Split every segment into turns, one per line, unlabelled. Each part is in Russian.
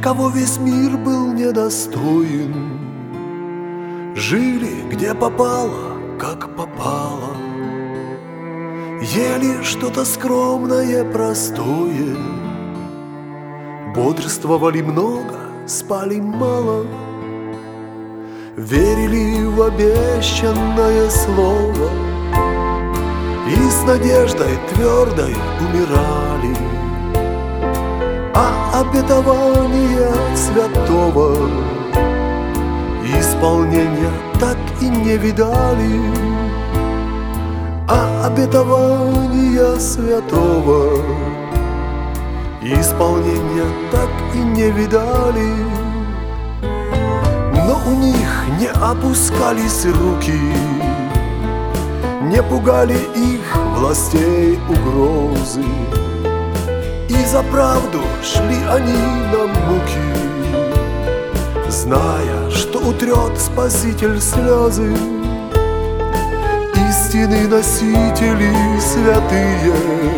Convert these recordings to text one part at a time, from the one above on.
кого весь мир был недостоин, жили где попало, как попало, ели что-то скромное, простое, бодрствовали много, спали мало, верили в обещанное слово и с надеждой твердой умирали, а обетования святого исполнения так и не видали, а обетования святого исполнения так и не видали. Но у них не опускались руки, не пугали их властей угрозы, и за правду шли они на муки, зная, что утрет Спаситель слезы. Истины носители святые,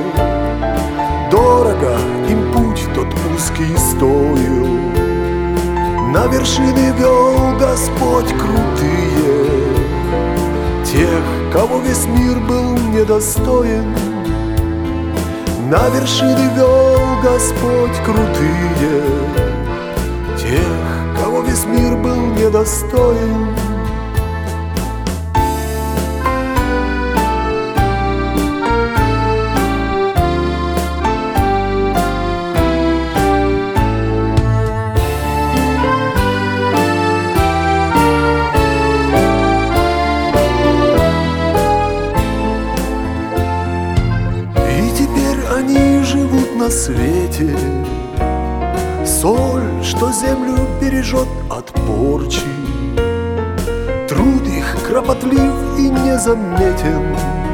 дорого им путь тот узкий стоил, на вершины вел Господь крутые, тех, кого весь мир был недостоин. На вершины вел Господь крутые, тех, кого весь мир был недостоин. Они живут на свете, соль, что землю бережет от порчи. Труд их кропотлив и незаметен,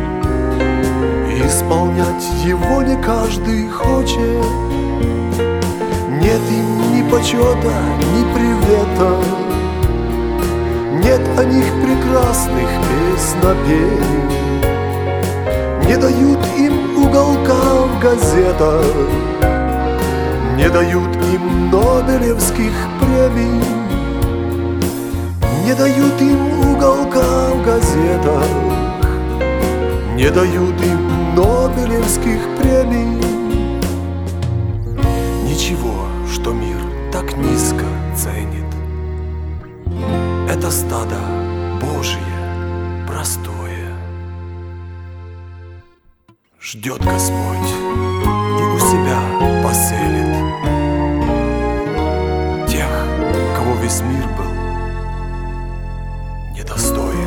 исполнять его не каждый хочет. Нет им ни почета, ни привета, нет о них прекрасных песнопений, не дают им уголка в газетах, не дают им нобелевских премий, не дают им уголка в газетах, не дают им нобелевских премий. Ничего, что мир так низко ценит, это стадо Божие простое. Ждет Господь и у себя поселит тех, кого весь мир был недостоин.